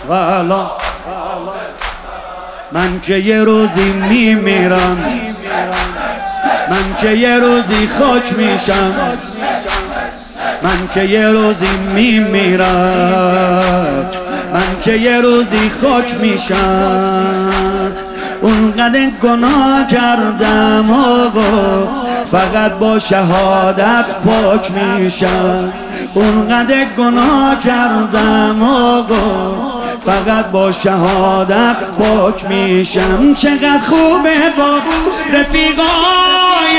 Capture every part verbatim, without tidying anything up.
والا من که یه روزی میمیرم، من که یه روزی خاک میشم، من که یه روزی میمیرم، من که یه روزی خاک میشم. اونقدر گناه کردم آقا فقط با شهادت پاک میشم. اونقدر گناه کردم آقا فقط با شهادت پاک میشم. چقدر خوبه با رفیقای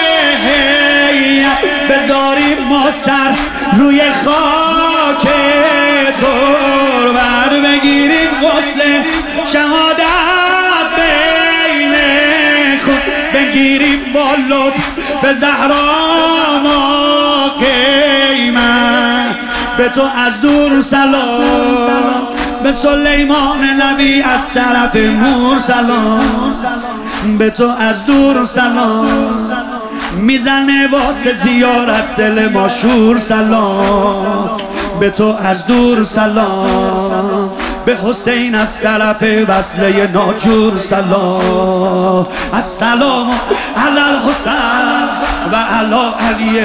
بذاریم ما سر روی خاک تربت بگیریم غسل شهادت بین خود بگیریم با لطف زهرا ما قیمت. به تو از دور سلام، به سلیمان نبی از طرف مور سلام، به تو از دور سلام، میزنه واسه زیارت دل ما شور سلام، به تو از دور سلام، به حسین از طرف وصله ناجور سلام. السلام علی الحسین و علی علی.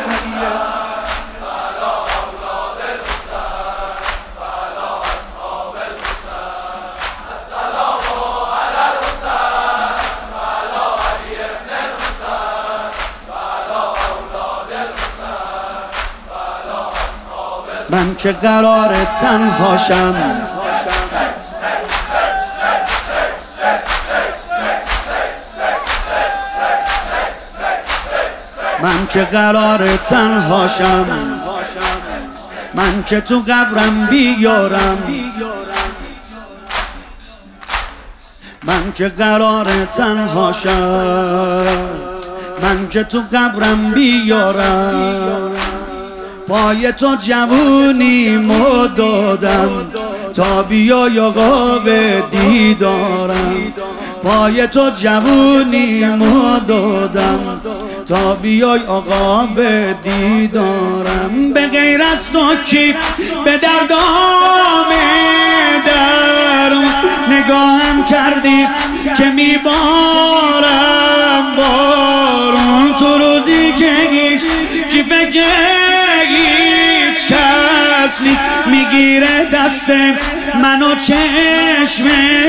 من که قرار تنهاشم، من که قرار تنهاشم، من که تو قبرم بیارم، من که قرار تنهاشم، من که تو قبرم بیارم. پای تو جوونی مو دادم تا بیای آقا به دیدارم، پای تو جوونی مو دادم تا بیای آقا به دیدارم. به غیر از تو کی به دردام درم نگاهم کردی که میبارم بارون. تو روزی که هیچ کی فکر هیچ کس نیست میگیره دست منو چشم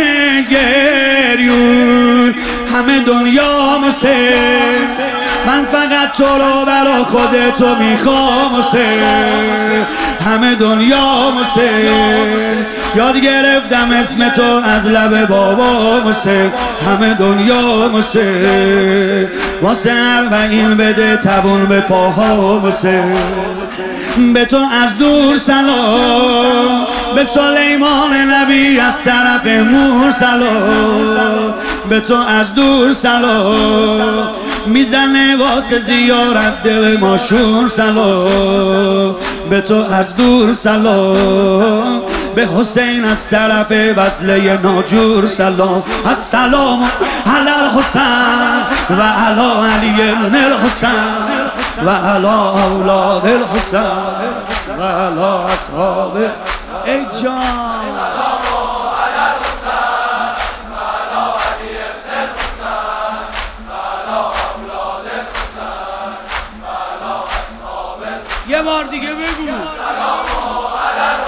گریون. همه دنیا مسه من فقط تو رو برا خودتو میخوام مسه، همه دنیا مسه یاد گرفتم اسم تو از لب بابا مسه، همه دنیا مسه واسه اربعین بده توون به پاها مسه. به تو از دور سلام، به سلیمان نبی از طرف مور سلام، به تو از دور سلام، میزنه واسه زیارت دل ما شور سلام، به تو از دور سلام، به حسین از طرف وصله ناجور سلام. السلام علی الحسین و علی علی ابن الحسین و علی اولاد الحسین و علی اصحاب. ای جان یه بار دیگه بگو.